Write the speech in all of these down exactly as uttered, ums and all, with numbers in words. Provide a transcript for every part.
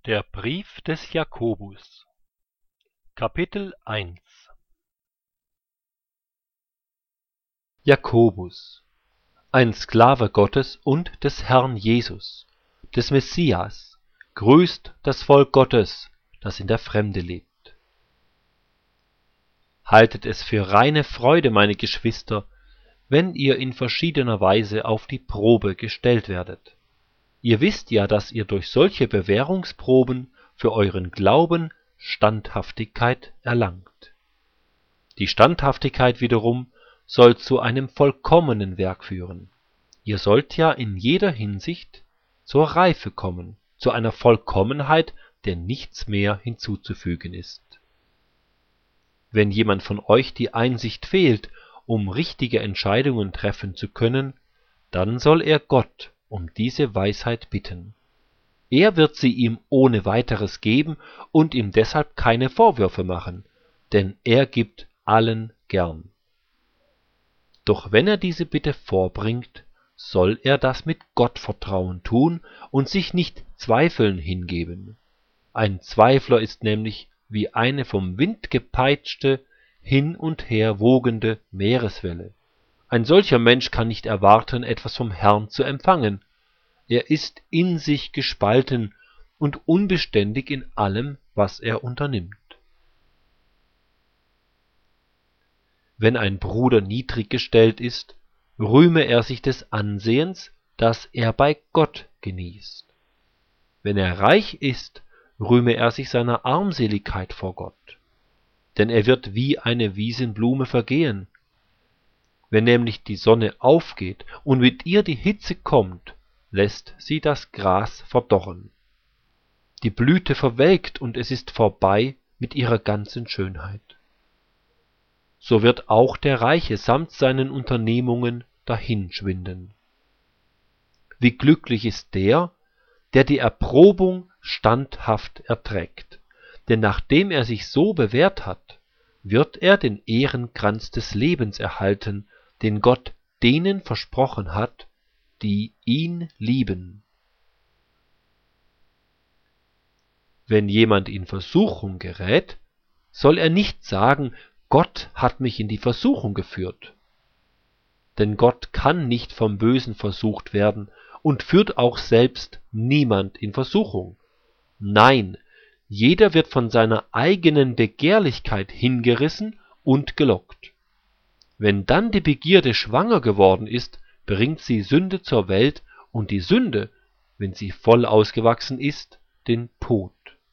Der Brief des Jakobus, Kapitel eins. Jakobus, ein Sklave Gottes und des Herrn Jesus, des Messias, grüßt das Volk Gottes, das in der Fremde lebt. Haltet es für reine Freude, meine Geschwister, wenn ihr in verschiedener Weise auf die Probe gestellt werdet. Ihr wisst ja, dass ihr durch solche Bewährungsproben für euren Glauben Standhaftigkeit erlangt. Die Standhaftigkeit wiederum soll zu einem vollkommenen Werk führen. Ihr sollt ja in jeder Hinsicht zur Reife kommen, zu einer Vollkommenheit, der nichts mehr hinzuzufügen ist. Wenn jemand von euch die Einsicht fehlt, um richtige Entscheidungen treffen zu können, dann soll er Gott um diese Weisheit bitten. Er wird sie ihm ohne weiteres geben und ihm deshalb keine Vorwürfe machen, denn er gibt allen gern. Doch wenn er diese Bitte vorbringt, soll er das mit Gottvertrauen tun und sich nicht Zweifeln hingeben. Ein Zweifler ist nämlich wie eine vom Wind gepeitschte, hin und her wogende Meereswelle. Ein solcher Mensch kann nicht erwarten, etwas vom Herrn zu empfangen. Er ist in sich gespalten und unbeständig in allem, was er unternimmt. Wenn ein Bruder niedrig gestellt ist, rühme er sich des Ansehens, das er bei Gott genießt. Wenn er reich ist, rühme er sich seiner Armseligkeit vor Gott, denn er wird wie eine Wiesenblume vergehen. Wenn nämlich die Sonne aufgeht und mit ihr die Hitze kommt, lässt sie das Gras verdorren. Die Blüte verwelkt und es ist vorbei mit ihrer ganzen Schönheit. So wird auch der Reiche samt seinen Unternehmungen dahinschwinden. Wie glücklich ist der, der die Erprobung standhaft erträgt, denn nachdem er sich so bewährt hat, wird er den Ehrenkranz des Lebens erhalten, den Gott denen versprochen hat, die ihn lieben. Wenn jemand in Versuchung gerät, soll er nicht sagen, Gott hat mich in die Versuchung geführt. Denn Gott kann nicht vom Bösen versucht werden und führt auch selbst niemand in Versuchung. Nein, jeder wird von seiner eigenen Begehrlichkeit hingerissen und gelockt. Wenn dann die Begierde schwanger geworden ist, bringt sie Sünde zur Welt und die Sünde, wenn sie voll ausgewachsen ist, den Tod.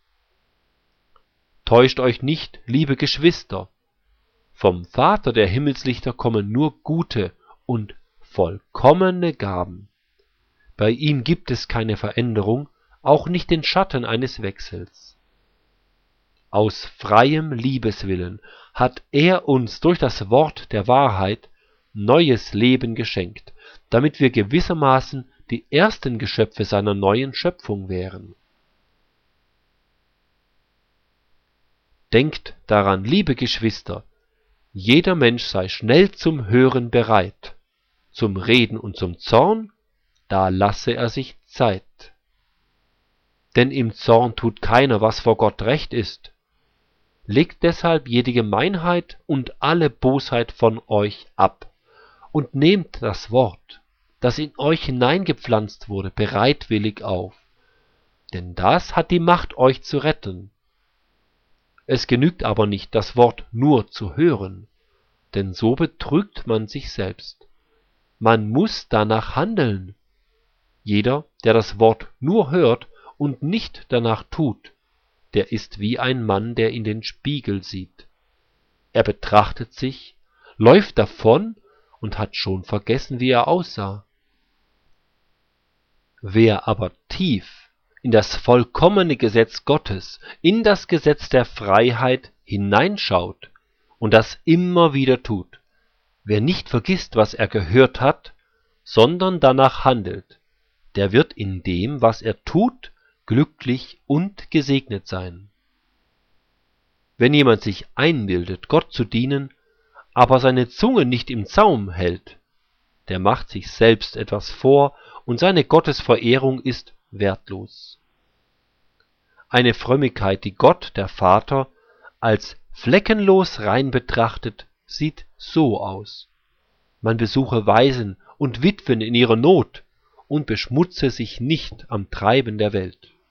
Täuscht euch nicht, liebe Geschwister, vom Vater der Himmelslichter kommen nur gute und vollkommene Gaben. Bei ihm gibt es keine Veränderung, auch nicht den Schatten eines Wechsels. Aus freiem Liebeswillen hat er uns durch das Wort der Wahrheit neues Leben geschenkt, damit wir gewissermaßen die ersten Geschöpfe seiner neuen Schöpfung wären. Denkt daran, liebe Geschwister, jeder Mensch sei schnell zum Hören bereit, zum Reden und zum Zorn, da lasse er sich Zeit. Denn im Zorn tut keiner, was vor Gott recht ist. Legt deshalb jede Gemeinheit und alle Bosheit von euch ab und nehmt das Wort, das in euch hineingepflanzt wurde, bereitwillig auf, denn das hat die Macht, euch zu retten. Es genügt aber nicht, das Wort nur zu hören, denn so betrügt man sich selbst. Man muss danach handeln. Jeder, der das Wort nur hört und nicht danach tut, der ist wie ein Mann, der in den Spiegel sieht. Er betrachtet sich, läuft davon und hat schon vergessen, wie er aussah. Wer aber tief in das vollkommene Gesetz Gottes, in das Gesetz der Freiheit hineinschaut und das immer wieder tut, wer nicht vergisst, was er gehört hat, sondern danach handelt, der wird in dem, was er tut, glücklich und gesegnet sein. Wenn jemand sich einbildet, Gott zu dienen, aber seine Zunge nicht im Zaum hält, der macht sich selbst etwas vor und seine Gottesverehrung ist wertlos. Eine Frömmigkeit, die Gott, der Vater, als fleckenlos rein betrachtet, sieht so aus: Man besuche Waisen und Witwen in ihrer Not und beschmutze sich nicht am Treiben der Welt.